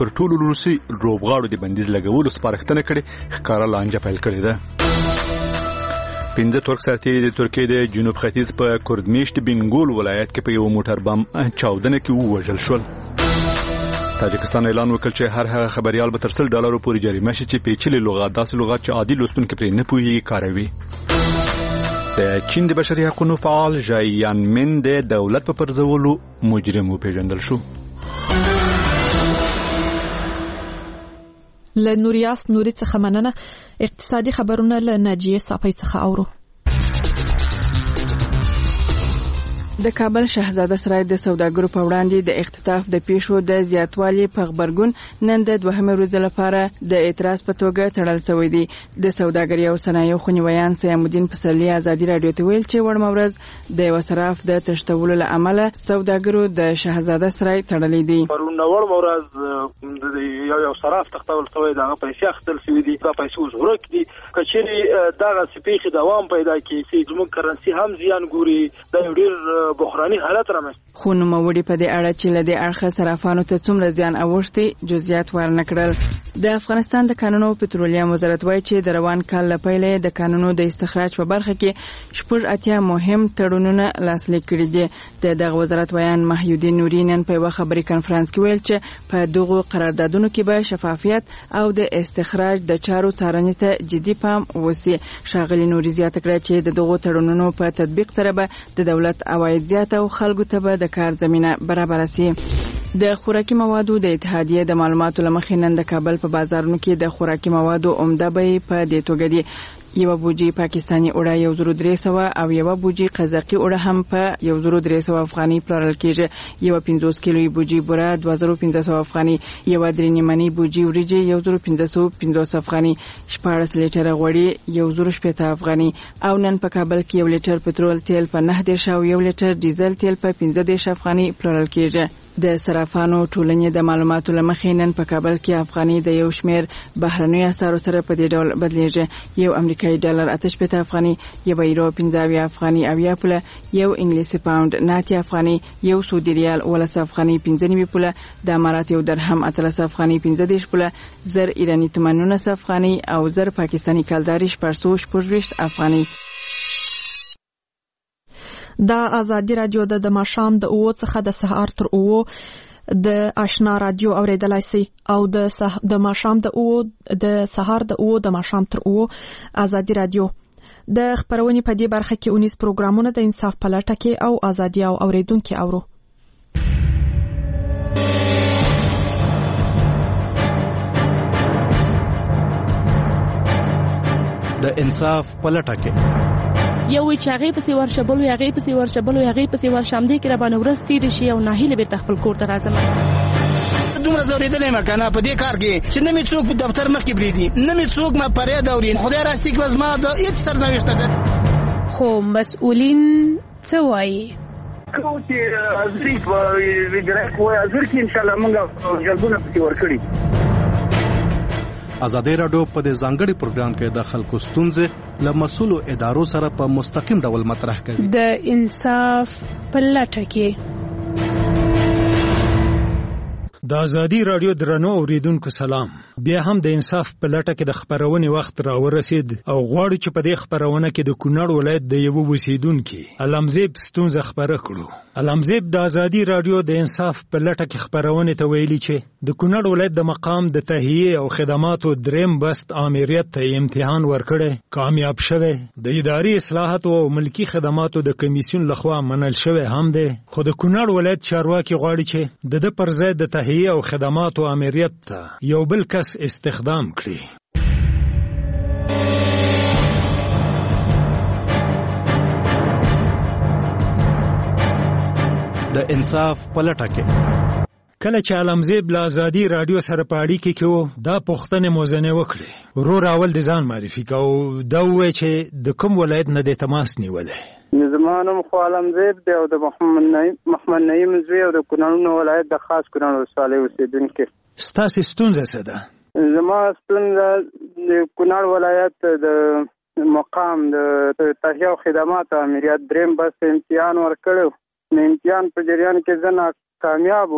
پر ټولو روسي لوبغاړو د بندیز لګولو سپارښتنه کړې، ښکارا لانجه پیل کړې ده. 15 ترک سرتیري د ترکیې د جنوب ختیځ په کردمیشت بنګول ولایت کې په یو موټر بم چاودنه کې ووژل شول. تاجکستان اعلان وکړ چې هر هغه خبريال به تر $100 پورې جریمه شي چې پیچلي لغات داسې لغات چې عادي لوستونکي پرې نه پوهیږي کاروي. د چین د بشري حقوقو فعال ژایان من د دولت په پرځولو مجرم وپیژندل شو. له نوریاس نوري څخه مننه. اقتصادي خبرونه له ناجیه صافی څخه اورو. د کابل شهزاده سرای د سوداګرو په وړاندې د اختطاف د پیښو د زیاتوالي په خبرګون نن د دوهمې ورځې لپاره د اعتراض په توګه تړل شوی دی. د سوداګرۍ او صنایعو خونیویان سیام الدین پسرلي ازادي رادیو ته ویل چې وړمه ورځ د یو صراف د تشتولو له امله سوداګرو د شهزاده سرای تړلې دي. پرون وړمه ورځ د یو صراف تختول شوی دا پیسې اخیستل شوی دي، دا پیسې اوس ورک دي. کچېرې دغه سپیخ دوام پیدا کړي چې زموږ کرنسي هم زیان ګوري، دا ډېر بحراني حالت رامنځته. خو نوموړي په دې اړه چې له دې اړخه صرافانو ته څومره زیان اوښتي جزئیات ورنکړل. د افغانستان د کانونو او پټرولیم وزارت وایي چې د روان کال له پیله د کانونو د استخراج په برخه کې 80 مهم تړونونه لاسلیک کړي دي. دغه وزارت ویان محیودین نوري نن په یو خبري کانفرنس کې ویل چې په دغه قراردادونو کې به شفافیت او د استخراج د چارو څارنې ته جدي پام وسی. شاغلي نوري زیاته کړه چې دغه تړونونو په تطبیق سره به د دولت عواید زیات او خلکو ته به د کار زمينه برابر شي. د خوراکي موادو د اتحادیې د معلوماتو لمخې نن د کابل په بازارونو کې د خوراکي موادو عمده بیې په دې توګه دي. یو بوجي پاکستاني اوړه 1300 او یو بوجي قزاقي اوړه هم په 1300 افغاني پلورل کیږي. یو 50 کیلویي بوجي بوره 2500 افغاني، یو درې نیمنی بوجي وریجې 1550 افغاني، 14 لیټر غوړي 1080 افغاني. او نن په کابل کې 1 لیټر پټرول تیل په 9 او 1 لیټر ډیزل تیل په 15 افغاني پلورل کیږي. د صرافانو ټولنې د معلوماتو لمخې نن په کابل کې افغاني د یو شمیر بهرنیو اسعارو سره په دې ډول بدلیږي. یو امریکایي ډالر 88 افغاني، یو یورو 15 افغاني، او یا پوله یو انګلیسي پاوند 90 افغاني، یو سعودي ریال 13 افغاني 15 پوله، د امارات یو درهم 13 افغاني 15 پوله، زر ایرانی تومان 19 افغاني او زر پاکستانی کلداري 440 افغاني. دا آزادي رادیو د ماښام د 9 څخه د سهار تر 9 د آشنا رادیو اوریدلای سي او د ماښام د 9 د سهار د 9 د ماښام تر 9 آزادي رادیو د خبرونې په دې برخه کې 19 پروګرامونه د انصاف په لټه کې او آزادي او اوریدونکو اورو. د انصاف په لټه کې یو چاغې پسې ورشبلو یاغې پسې ورشبلو یاغې پسې ورشمدې کې را باندې ورځ تیر شي او ناهیله به خپل کور ته راځم. دومره زوریدلې مکنه په دې کار کې چې نه می څوک په دفتر مخ کې بریدي، نه می څوک ما پرې دورین خدای راستي کې وزما د هیڅ سرنوشت ده. خو مسؤلین څه وایي؟ کوم چې ازري په ویډرک وای ازر کې ان شاء الله موږ جلبونه پسې ورکړي. آزادي رادیو په دې ځانګړي پروګرام کې د خلکو ستونزې له مسؤلو ادارو سره په مستقیم ډول مطرح کوي. د انصاف په لټه کې د آزادي رادیو درنو اوریدونکو سلام. بیا هم د انصاف په لټه کې د خبرونې وخت راورسید او غواړو چې په دې خبرونه کې د کونړ ولایت د یو اوسیدونکو علمزیب ستونزه خبره کړو. علمزیب د آزادي رادیو د انصاف په لټه کې خبرونه ته ویلي چې د کونړ ولایت د مقام د تهیه او خدماتو دریم بست امریت ته امتحان ورکړی، کامیاب شوه. د اداري اصلاحات او ملکی خدماتو د کمیسیون لخوا منل شوی هم دی، خو د کونړ ولایت چارواکي غواړي چې د پر ضد د تهیه او خدماتو امریت ته یو بل کس استخدام کړي. د انصاف په لټه کې کله چې علمزیب له آزادي رادیو سره په اړیکه کې وو، دا پوښتنه موزنه وکړي. ورور اول د ځان معرفي کو دا وایي چې د کوم ولایت نه د تماس نیولې. زمانم خو علمزیب دی او د محمد نعیم زوی او د کونړ ولایت د خاص کونړ ولسوالۍ اوسیدونکو. ستاسو ستونزه څه ده؟ زما ستونزه د کونړ ولایت د مقام د تهیه او خدمات امریت دریم بس امتحان ورکړو. امتحان په جریان کې زه ناکامیاب وم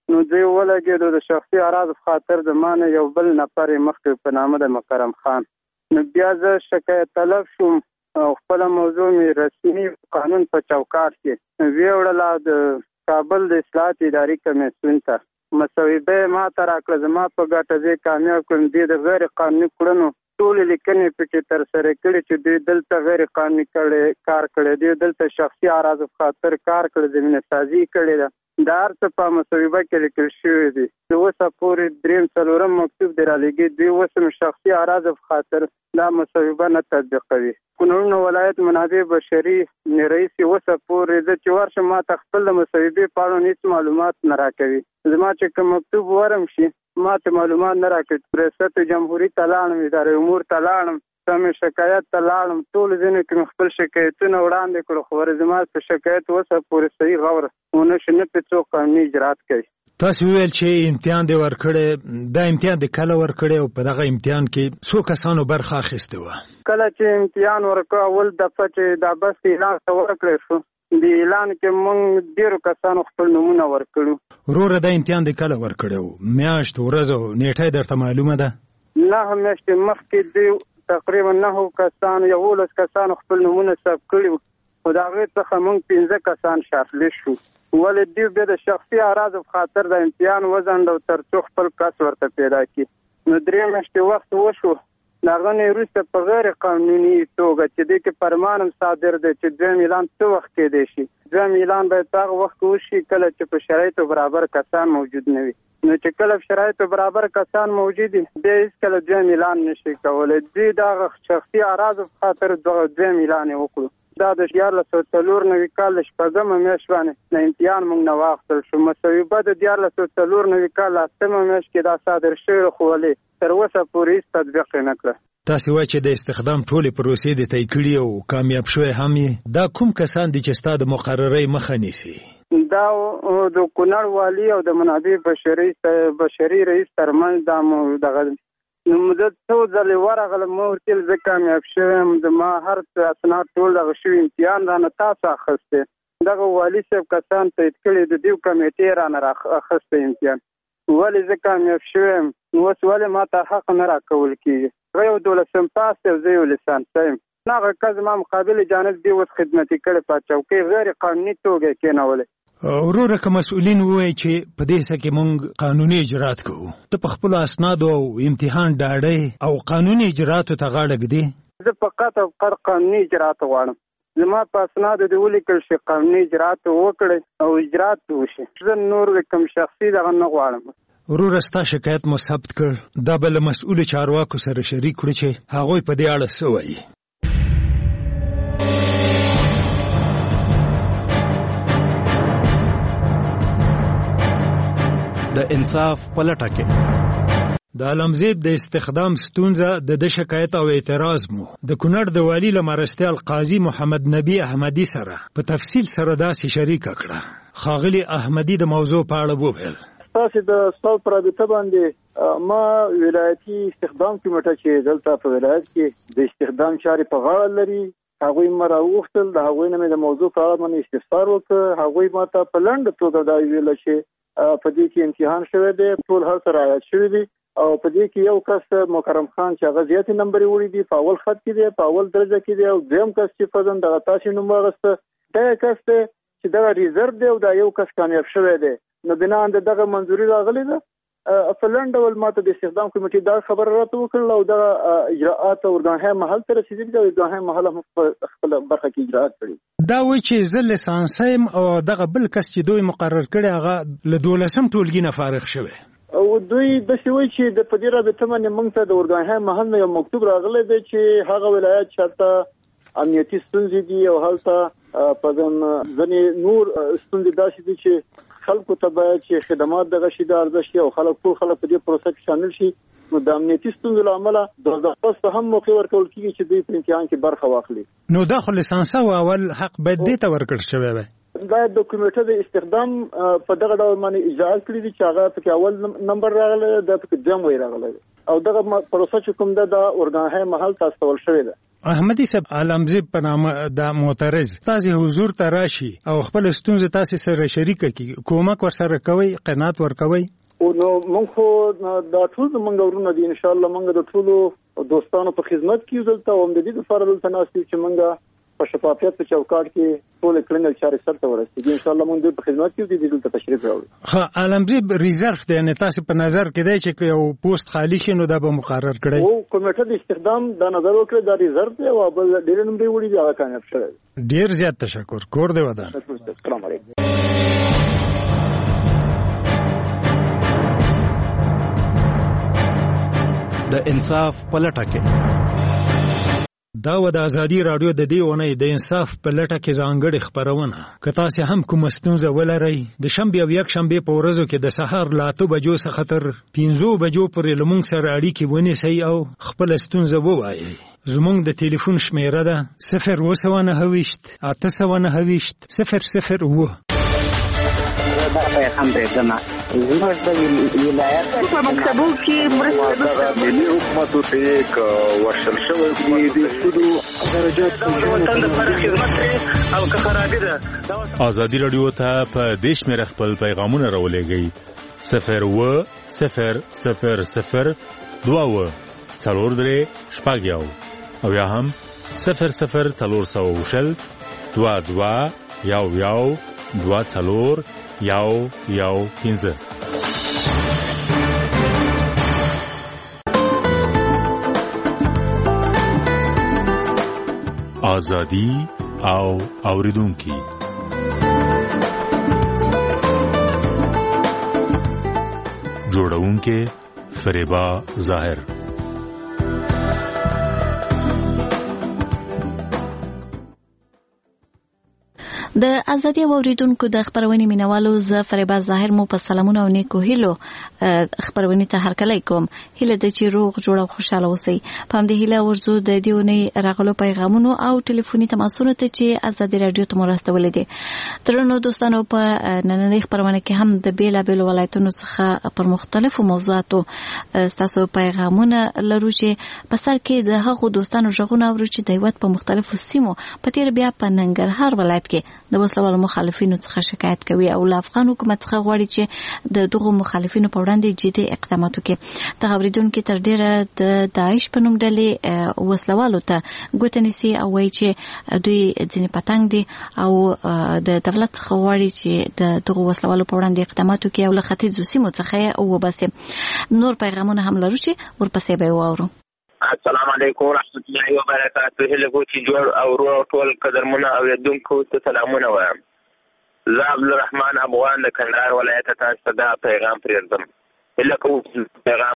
نو دوی ولګېدو د شخصي اعراضو په خاطر د ما نه یو بل نفر مخکې په نامه د مکرم خان. نو بیا زه شکایت طلب شوم او خپله موضوع مې رسمي قانون په چوکاټ کې ویوړله د کابل د اصلاحات اداري کمیسیون ته. مصوبه یې ما ته راکړه، زما په ګټه زه کامیاب کړم. دوی د غیر قانوني کړنو ټولې لیکنې پکې ترسره کړي چې دوی دلته غیر قانوني کار کړی، دوی دلته شخصي اعراضو په خاطر کار کړی، زمینه سازي کړې ده. دا هر څه په مصوبه کې لیکل شوي دي. د اوسه پورې 3-4 مکتوب دی رالیږي، دوی اوس هم شخصي اعراضو په خاطر دا مصوبه نه تطبیقوي. کونړ ولایت منابع بشري رئیس اوسه پورې زه چې ورشم ما ته خپل د مصوبې په اړه هېڅ معلومات نه راکوي. زما چې کوم مکتوب ورم شي ما ته معلومات نه راکړي. ریاست جمهوریت ته لاړم، ادارې امور ته لاړم، سمې شکایت ته لاړم، ټول ځینې کې خپل شکایتونه وړاندې کړو، خو زما په شکایت اوسه پورې صحیح غور ونه شي، نه پرې څوک قانوني اجرات کوي. تاسو ویل چې امتحان دی ورکړی، دا امتحان دی کله ورکړی او په دغه امتحان کې څو کسانو برخه اخیستې وه؟ کله چې امتحان ورکړو اول دفعه چې دا بس اعلان ته ورکړی شو، د اعلان کې موږ ډېرو کسانو خپل نومونه ورکړو. وروره دا امتحان دی کله ورکړی و؟ میاشت، ورځ او نیټه درته معلومه ده؟ 9 میاشتې مخکې دوی تقریبا 9 کسانو 11 کسانو خپل نومونه ثبت کړي وو، خو د هغې څخه موږ 15 کسان شارټ شو. ولې دوی بیا د شخصي اعراضو په خاطر د امتحان وځنډو تر څو خپل کس ورته پیدا کړي. نو 3 میاشتې وخت وشو، د هغه نه وروسته په غیر قانوني توګه چې دې کې فرمان هم صادر دی چې دویم اعلان څه وخت کېدی شي. دویم اعلان باید په هغه وخت وشي کله چې په شرایطو برابر کسان موجود نه وي. نو چې کله په شرایطو برابر کسان موجود دي بیا هېڅکله دویم اعلان نشي کولی. دوی د هغه شخصي اعراضو په خاطر دویم اعلان یې وکړو. دا د 1494 کال 8مه میاشت باندې د امتحان موږ نه واخیستل شو. مصوبه د 1494 کال 8مه میاشت کې دا صادر شوې، خو ولې تر اوسه پورې هېڅ تطبیق یې نه کړه. تاسو وایئ چې د استخدام ټولې پروسې دې طی کړي او کامیاب شوی هم یې. دا کوم کسان دي چې ستا د مقررۍ مخه نیسي؟ دا د کونړ والي او د منابع بشري رئیس ترمنځ دا دغه نو زه څو ځلې ورغلم، ما ورته ویل زه کامیاب شوی یم، د ما هر څه اسناد ټول دغه شوي، امتحان رانه تاسو اخیستی، دغه والي صاحب کسان تایید کړي، د دې کمیټې رانه اخیستی امتحان. ولې زه کامیاب شوی یم نو اوس ولې ما ته حق نه راکول کېږي؟ هغه یو 12 پاس دی او زه یو لیسانس یم. هغه کس زما مقابل جانب دی اوس خدمتي کړی په چوکۍ غیر قانوني توګه یې کېنولی. وروره که مسؤلین ووایي چې په دې څه کې موږ قانوني اجرات کوو، ته په خپلو اسنادو او امتحان ډاډی او قانوني اجراتو ته غاړه ږدې؟ زه فقط او فقط قانوني اجرات غواړم. زما په اسنادو دې ولیکل شي قانوني اجرات وکړئ او اجرات وشي. زه نور کوم شخصي دغه نه غواړم. وروره ستا شکایت مو ثبت کړ، دا به له مسؤلو چارواکو سره شریک کړو چې هغوی په دې اړه څه وایي. د انصاف په لټه کې د علمزیب د استخدام ستونزه د شکایت او اعتراض مو د کونړ د والی له مرستیال قاضي محمد نبی احمدی سره په تفصیل سره داسې شریک کړه. ښاغلي احمدی د موضوع په اړه وویل: تاسو د ستاسو پر رابطه باندې ما ولایتي استخدام کمیټه چې دلته په ولایت کې د استخدام چارې په غاړه لري، هغوی ما راوغوښتل، د هغوی نه مې د موضوع په اړه باندې استفسار وکړ. هغوی ما ته په لنډه توګه دا ویل چې په دې کې امتحان شوی دی، ټول هر څه رعایت شوي دي، او په دې کې یو کس مکرم خان چې هغه زیاتې نمبرې وړي دي، په اول خط کې دی، په اول درجه کې دی، او دویم کس چې فضن دغه تاسې نوم واخیسته، دغه کس دی چې دغه ریزرو دی او دا یو کس کامیاب شوی دی. نو بنا د دغه منظوري راغلی ده. په لنډ ډول ما ته د استخدام کمیټې دا خبره راته وکړله او دغه اجراءات اورګانهای محل ته رسېدلي دي او اورګانهای محل هم په خپله برخه کې اجراءات کړي. دا وایي چې زه لیسانس یم او دغه بل کس چې دوی مقرر کړی هغه له 12 ټولګي نه فارغ شوی، او دوی داسې وایي چې د په دې رابطه باندې موږ ته د اورګانهای محل نه یو مکتوب راغلی دی چې هغه ولایت چېرته امنیتي ستونزې دي او هلته په ځینې نور ستونزې داسې دي چې خلکو ته باید چې خدمات دغه شي د ارزښت شي او ټول خلک په دې پروسه کې شامل شي. نو د امنیتي ستونزو له امله د وظیفې هم موقع ورکول کېږي چې دوی په امتحان کې برخه واخلي. نو دا خو لیسانس او اول حق باید دې ته ورکړل شوی وای. دا د کمیټه د استخدام په دغه ډول باندې اجراءات کړي دي چې هغه پکې اول نمبر راغلی، دا پکې دویم وی راغلی او دغه پروسه چې کوم ده د اورګانهای محل ته استول شوې ده. احمدي صاحب عالمزیب په نامه د معترض تاسو حضور ته راشي او خپل ستونزه تاسو سره شریک کی کومک ورسره کوي قناعت ورکوي نو موږ خو دا ټول موږ ورونه دي ان شاء الله موږ د ټولو دوستانو په خدمت کې دلته او د دې لپاره دلته ناسي چې موږ په شفافیت په چوکاټ کې ټول کلنګل چارې سره ورسېږي ان شاء الله موږ په خدمت کې دي دلته تشریف راوړو. خو عالمزیب ریزرف دی نه تاسو په نظر کې دی چې یو پوسټ خالی شي نو دا به مقرر کړي او کمیټه د استخدام دا نظر وکړي دا ریزرف دی او بل ډیر نمبر وړي دا کامیاب شوی. ډیر زیات تشکر کور دی ودان. السلام علیکم. د انصاف پلټه کې دا و د ازادي رادیو د دې ونې د انصاف په لټه کې ځانګړې خبرونه که تاسو هم کوم ستونزه ولرئ د شنبه او یک شنبه په ورځو کې د سهار له 8 بجو څخه تر 5 بجو پورې لمونږ سره اړیکې ونیسئ او خپل ستونزه ووایئ. زمونږ د ټلیفون شمیره ده 029 829 009. دا پیغام درځم زموږ د ولایت په مکتبو کې مرسته ملي حکومت ته یک ورشل شوی دی سودو درجات او که خرابې ده. ازادي رادیو ته په دیش مې خپل پیغامونه راولېږئ 01000 2 څلور درې شپږ یو او یا هم 00400 22 یو 2 څلور یو 15. آزادی او اوریدونکي جوړونکي فریبا ظاهر. د ازادي اوریدونکو د خبرونې مینوالو ز فریبا ظاهر مو په سلامونه او نیکو هیلو خبرونې ته هرکلی کوم. هیله د چې روغ جوړ او خوشاله اوسئ. په همدې هیله ورزو د دیونې راغلو پیغامونو او ټلیفوني تماسونو ته چې ازادي رادیو ته مرستولې دي. ترنو دوستانو په نننۍ خبرونه کې هم د بیلابیلو ولایتونو څخه پر مختلفو موضوعاتو تاسو پیغامونه لرو چې په سر کې د هغو دوستانو ژغونه اورو چې د هیواد په مختلفو سیمو په تیر بیا په ننګرهار ولایت کې د وسلوالو مخالفینو څخه شکایت کوي او له افغان حکومت څخه غواړي چې د دغو مخالفینو په وړاندې جدي اقدامات وکړي. د اوریدونکو تر ډیره د داعش په نوم ډلې وسلوالو ته ګوته نیسي او وایي چې دوی ځینې پتنګ دي او د دولت څخه غواړي چې د دغو وسلوالو په وړاندې اقدامات وکړي او له ختیځو سیمو څخه وباسي. نور پیغامونه هم لرو چې ورپسې به واورو. السلام علیکم ورحمت الله وبرکاته. هله کوچی جوړ او ورو ټول قدرمنه اوریدونکو ته سلامونه وایم. زه عبدالرحمن افغان د کندهار ولایت تاسو ته پیغام پرېږدم. هله کوم پیغام